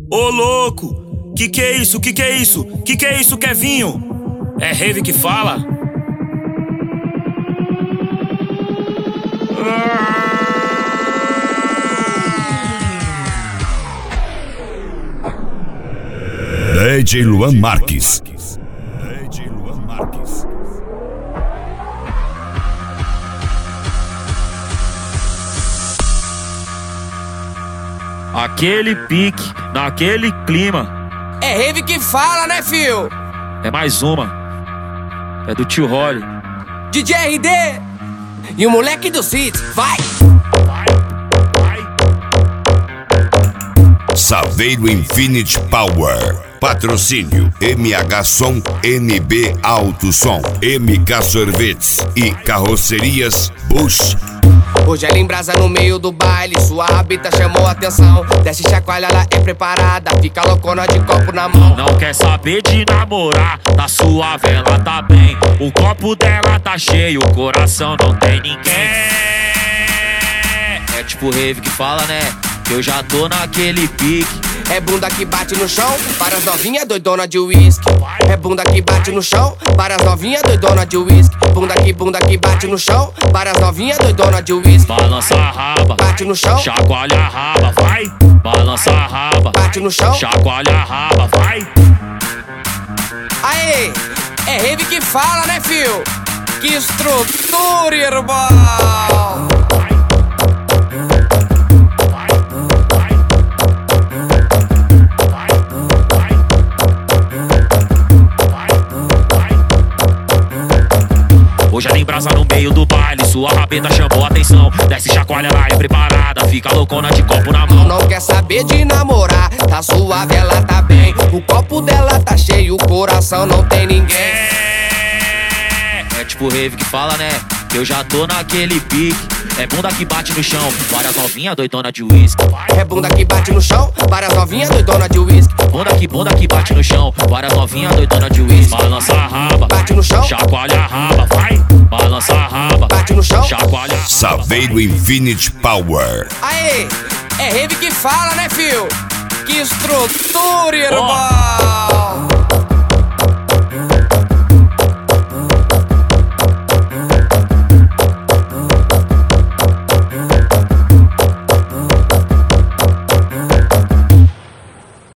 Ô louco, que é isso? Que é isso? Que é isso, Kevinho? É rave que fala? DJ Luan Marques. Aquele pique, naquele clima. É rave que fala, né, fio? É mais uma. É do tio Holly. DJ RD e o moleque do City, vai! Saveiro Infinity Power. Patrocínio MH Som, NB Alto Som, MK Sorvetes e Carrocerias Bush. Hoje ela embrasa no meio do baile, sua rabita chamou a atenção. Desce chacoalha, ela é preparada, fica loucona de copo na mão. Não quer saber de namorar, tá suave, ela tá bem. O copo dela tá cheio, o coração não tem ninguém. É tipo rave que fala, né? Que eu já tô naquele pique. É bunda que bate no chão, para as novinhas doidona de uísque. É bunda que bate no chão, para as novinhas doidona de uísque. Bunda que bate no chão, para as novinhas doidona de uísque. Balança a raba, bate no chão, chacoalha a raba, vai. Balança a raba, bate no chão, chacoalha a raba, vai. Aê, é rave que fala, né, fio? Que estrutura, irmão! Hoje ela embrasa no meio do baile, sua rabeta chamou a atenção. Desce chacoalha, ela é preparada, fica loucona de copo na mão. Não quer saber de namorar, tá suave, ela tá bem. O copo dela tá cheio, o coração não tem ninguém. É tipo rave que fala, né? Que eu já tô naquele pique. É bunda que bate no chão, várias novinhas doidona de uísque. É bunda que bate no chão, várias novinhas doidona de uísque. Bunda que bate no chão, várias novinhas doidona de uísque. Balança a raba, bate no chão, chacoalha a raba, vai. Balança a raba, bate no chão, chacoalha a raba. Saveiro Infinity Power. Aê, é rave que fala, né, fio? Que estrutura, irmão!